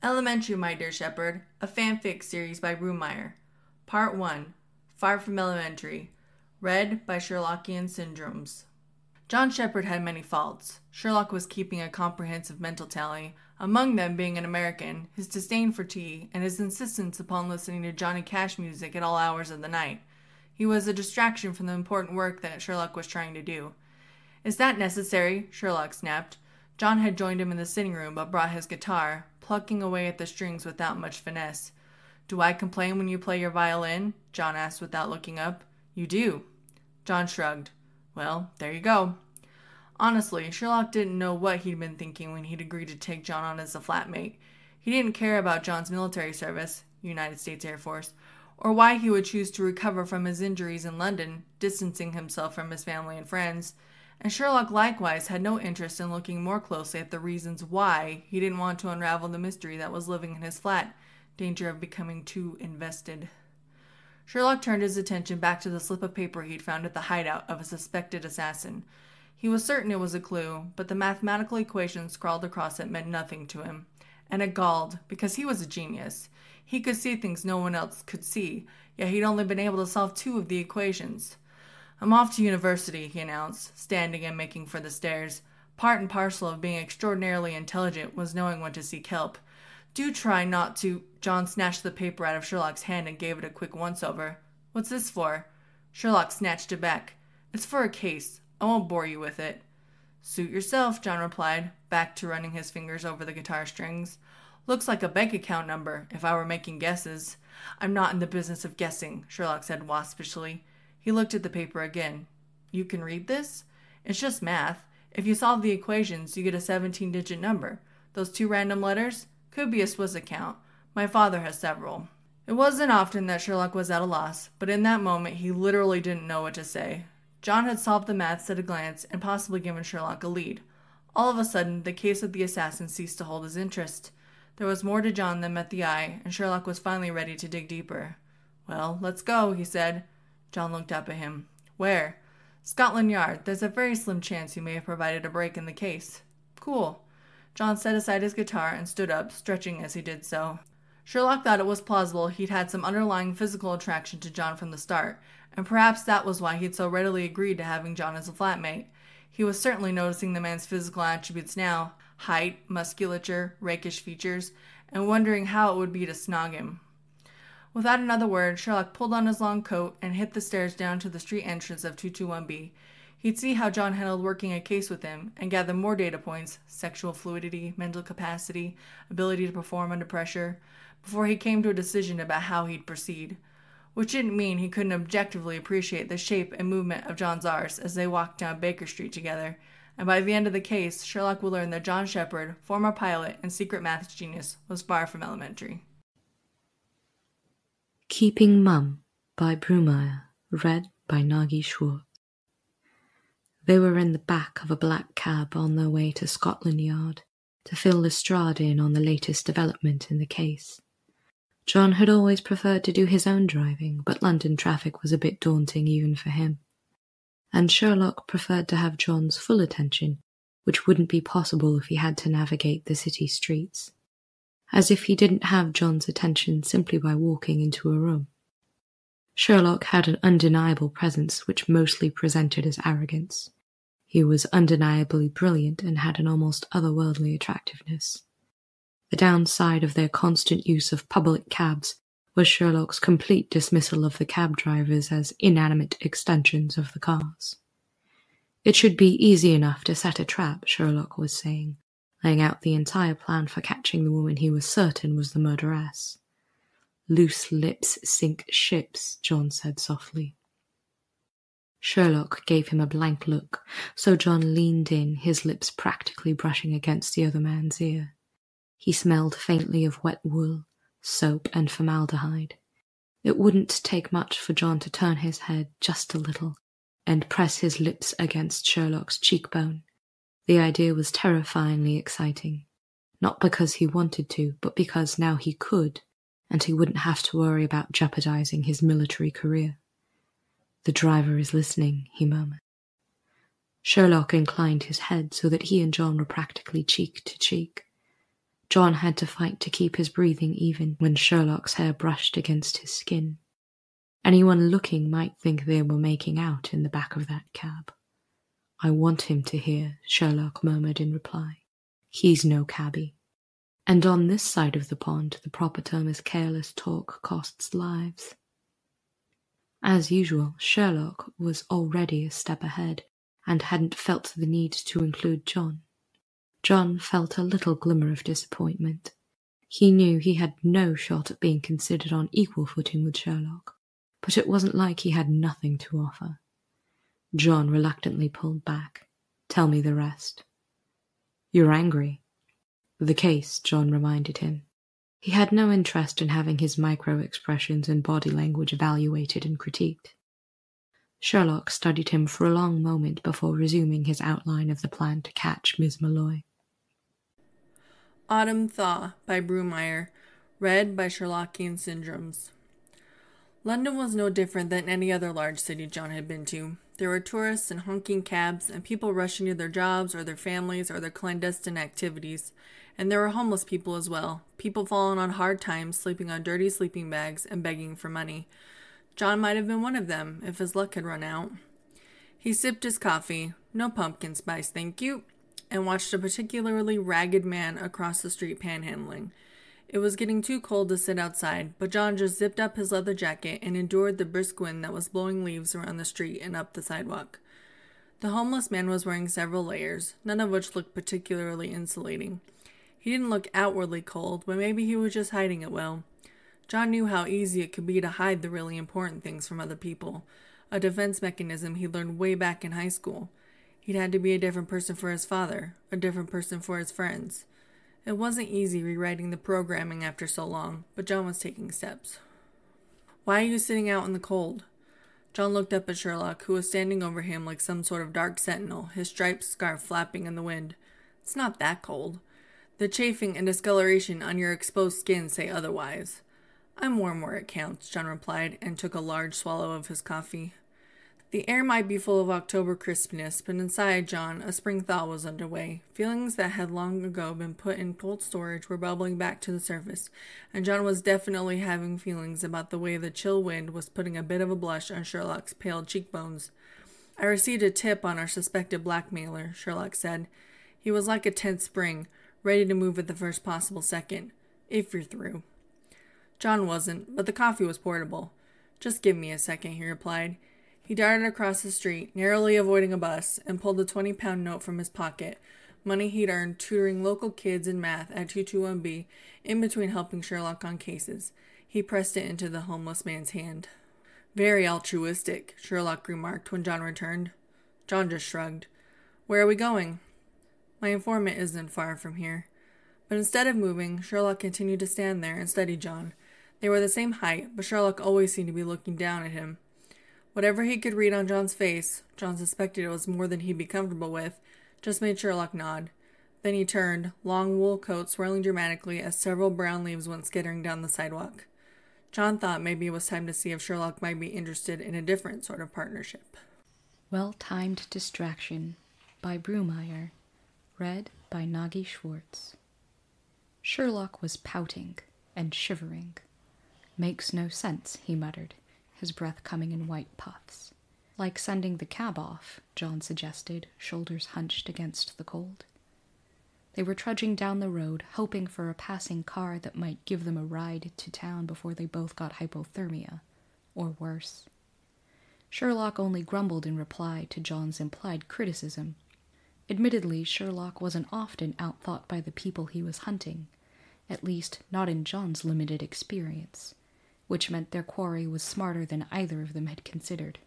Elementary, My Dear Shepherd, a fanfic series by Broomire. Part 1, Far From Elementary, read by Sherlockian Syndromes. John Shepherd had many faults. Sherlock was keeping a comprehensive mental tally, among them being an American, his disdain for tea, and his insistence upon listening to Johnny Cash music at all hours of the night. He was a distraction from the important work that Sherlock was trying to do. "Is that necessary?" Sherlock snapped. John had joined him in the sitting room, but brought his guitar, plucking away at the strings without much finesse. "Do I complain when you play your violin?" John asked without looking up. "You do." John shrugged. "Well, there you go." Honestly, Sherlock didn't know what he'd been thinking when he'd agreed to take John on as a flatmate. He didn't care about John's military service, United States Air Force, or why he would choose to recover from his injuries in London, distancing himself from his family and friends. And Sherlock likewise had no interest in looking more closely at the reasons why he didn't want to unravel the mystery that was living in his flat, danger of becoming too invested. Sherlock turned his attention back to the slip of paper he'd found at the hideout of a suspected assassin. He was certain it was a clue, but the mathematical equations scrawled across it meant nothing to him. And it galled, because he was a genius. He could see things no one else could see, yet he'd only been able to solve 2 of the equations. "I'm off to university," he announced, standing and making for the stairs. Part and parcel of being extraordinarily intelligent was knowing when to seek help. "Do try not to—" John snatched the paper out of Sherlock's hand and gave it a quick once-over. "What's this for?" Sherlock snatched it back. "It's for a case. I won't bore you with it." "Suit yourself," John replied, back to running his fingers over the guitar strings. "Looks like a bank account number, if I were making guesses." "I'm not in the business of guessing," Sherlock said waspishly. He looked at the paper again. "You can read this? It's just math. If you solve the equations, you get a 17-digit number. Those 2 random letters? Could be a Swiss account. My father has several." It wasn't often that Sherlock was at a loss, but in that moment he literally didn't know what to say. John had solved the maths at a glance and possibly given Sherlock a lead. All of a sudden, the case of the assassin ceased to hold his interest. There was more to John than met the eye, and Sherlock was finally ready to dig deeper. "Well, let's go," he said. John looked up at him. "Where?" "Scotland Yard. There's a very slim chance you may have provided a break in the case." "Cool." John set aside his guitar and stood up, stretching as he did so. Sherlock thought it was plausible he'd had some underlying physical attraction to John from the start, and perhaps that was why he'd so readily agreed to having John as a flatmate. He was certainly noticing the man's physical attributes now, height, musculature, rakish features, and wondering how it would be to snog him. Without another word, Sherlock pulled on his long coat and hit the stairs down to the street entrance of 221B. He'd see how John handled working a case with him, and gather more data points, sexual fluidity, mental capacity, ability to perform under pressure, before he came to a decision about how he'd proceed. Which didn't mean he couldn't objectively appreciate the shape and movement of John's arse as they walked down Baker Street together, and by the end of the case, Sherlock would learn that John Shepherd, former pilot and secret maths genius, was far from elementary. Keeping Mum by Broomire, read by Nagi Schwartz. They were in the back of a black cab on their way to Scotland Yard to fill Lestrade in on the latest development in the case. John had always preferred to do his own driving, but London traffic was a bit daunting even for him. And Sherlock preferred to have John's full attention, which wouldn't be possible if he had to navigate the city streets. As if he didn't have John's attention simply by walking into a room. Sherlock had an undeniable presence which mostly presented as arrogance. He was undeniably brilliant and had an almost otherworldly attractiveness. The downside of their constant use of public cabs was Sherlock's complete dismissal of the cab drivers as inanimate extensions of the cars. It should be easy enough to set a trap, Sherlock was saying, laying out the entire plan for catching the woman he was certain was the murderess. "Loose lips sink ships," John said softly. Sherlock gave him a blank look, so John leaned in, his lips practically brushing against the other man's ear. He smelled faintly of wet wool, soap and formaldehyde. It wouldn't take much for John to turn his head just a little and press his lips against Sherlock's cheekbone. The idea was terrifyingly exciting, not because he wanted to, but because now he could, and he wouldn't have to worry about jeopardizing his military career. "The driver is listening," he murmured. Sherlock inclined his head so that he and John were practically cheek to cheek. John had to fight to keep his breathing even when Sherlock's hair brushed against his skin. Anyone looking might think they were making out in the back of that cab. "I want him to hear," Sherlock murmured in reply. "He's no cabbie." And on this side of the pond, the proper term is careless talk costs lives. As usual, Sherlock was already a step ahead and hadn't felt the need to include John. John felt a little glimmer of disappointment. He knew he had no shot at being considered on equal footing with Sherlock, but it wasn't like he had nothing to offer. John reluctantly pulled back. "Tell me the rest." "You're angry." "The case," John reminded him. He had no interest in having his micro-expressions and body language evaluated and critiqued. Sherlock studied him for a long moment before resuming his outline of the plan to catch Miss Malloy. Autumn Thaw by Brumayer, read by Sherlockian Syndromes. London was no different than any other large city John had been to. There were tourists and honking cabs and people rushing to their jobs or their families or their clandestine activities. And there were homeless people as well, people falling on hard times, sleeping on dirty sleeping bags and begging for money. John might have been one of them if his luck had run out. He sipped his coffee, no pumpkin spice, thank you, and watched a particularly ragged man across the street panhandling. It was getting too cold to sit outside, but John just zipped up his leather jacket and endured the brisk wind that was blowing leaves around the street and up the sidewalk. The homeless man was wearing several layers, none of which looked particularly insulating. He didn't look outwardly cold, but maybe he was just hiding it well. John knew how easy it could be to hide the really important things from other people, a defense mechanism he learned way back in high school. He'd had to be a different person for his father, a different person for his friends. It wasn't easy rewriting the programming after so long, but John was taking steps. "Why are you sitting out in the cold?" John looked up at Sherlock, who was standing over him like some sort of dark sentinel, his striped scarf flapping in the wind. "It's not that cold. The chafing and discoloration on your exposed skin say otherwise." "I'm warm where it counts," John replied, and took a large swallow of his coffee. The air might be full of October crispness, but inside John, a spring thaw was underway. Feelings that had long ago been put in cold storage were bubbling back to the surface, and John was definitely having feelings about the way the chill wind was putting a bit of a blush on Sherlock's pale cheekbones. "I received a tip on our suspected blackmailer," Sherlock said. "He was like a tense spring, ready to move at the first possible second. If you're through." John wasn't, but the coffee was portable. "Just give me a second," he replied. He darted across the street, narrowly avoiding a bus, and pulled a 20-pound note from his pocket, money he'd earned tutoring local kids in math at 221B, in between helping Sherlock on cases. He pressed it into the homeless man's hand. "Very altruistic," Sherlock remarked when John returned. John just shrugged. "Where are we going?" "My informant isn't far from here." But instead of moving, Sherlock continued to stand there and study John. They were the same height, but Sherlock always seemed to be looking down at him. Whatever he could read on John's face, John suspected it was more than he'd be comfortable with, just made Sherlock nod. Then he turned, long wool coat swirling dramatically as several brown leaves went skittering down the sidewalk. John thought maybe it was time to see if Sherlock might be interested in a different sort of partnership. Well-Timed Distraction by Brumayer, read by Nagi Schwartz. Sherlock was pouting and shivering. "Makes no sense," he muttered, his breath coming in white puffs. "Like sending the cab off," John suggested, shoulders hunched against the cold. They were trudging down the road, hoping for a passing car that might give them a ride to town before they both got hypothermia, or worse. Sherlock only grumbled in reply to John's implied criticism. Admittedly, Sherlock wasn't often outthought by the people he was hunting, at least not in John's limited experience, which meant their quarry was smarter than either of them had considered.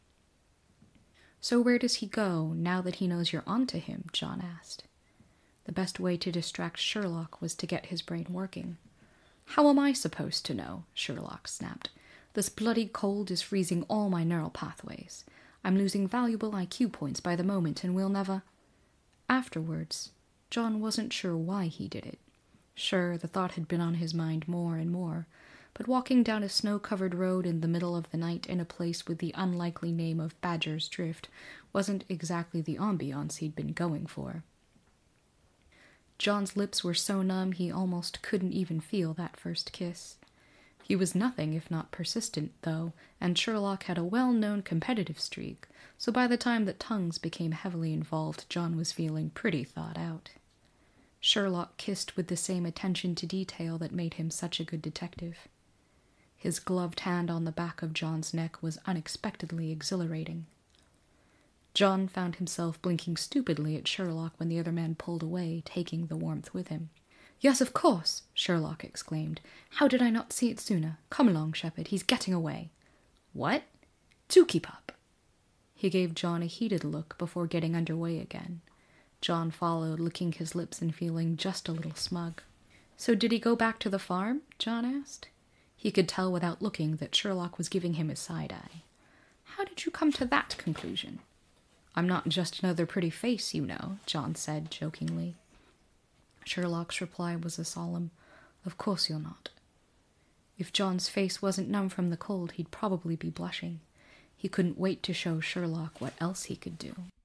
"So where does he go, now that he knows you're onto him?" John asked. The best way to distract Sherlock was to get his brain working. "How am I supposed to know?" Sherlock snapped. "This bloody cold is freezing all my neural pathways. I'm losing valuable IQ points by the moment, and we'll never—" Afterwards, John wasn't sure why he did it. Sure, the thought had been on his mind more and more, but walking down a snow-covered road in the middle of the night in a place with the unlikely name of Badger's Drift wasn't exactly the ambiance he'd been going for. John's lips were so numb he almost couldn't even feel that first kiss. He was nothing if not persistent, though, and Sherlock had a well-known competitive streak, so by the time that tongues became heavily involved, John was feeling pretty thought out. Sherlock kissed with the same attention to detail that made him such a good detective. His gloved hand on the back of John's neck was unexpectedly exhilarating. John found himself blinking stupidly at Sherlock when the other man pulled away, taking the warmth with him. "Yes, of course," Sherlock exclaimed. "How did I not see it sooner? Come along, Shepherd, he's getting away." "What?" "Do keep up." He gave John a heated look before getting under way again. John followed, licking his lips and feeling just a little smug. "So did he go back to the farm?" John asked. He could tell without looking that Sherlock was giving him a side-eye. "How did you come to that conclusion?" "I'm not just another pretty face, you know," John said jokingly. Sherlock's reply was a solemn, "Of course you're not." If John's face wasn't numb from the cold, he'd probably be blushing. He couldn't wait to show Sherlock what else he could do.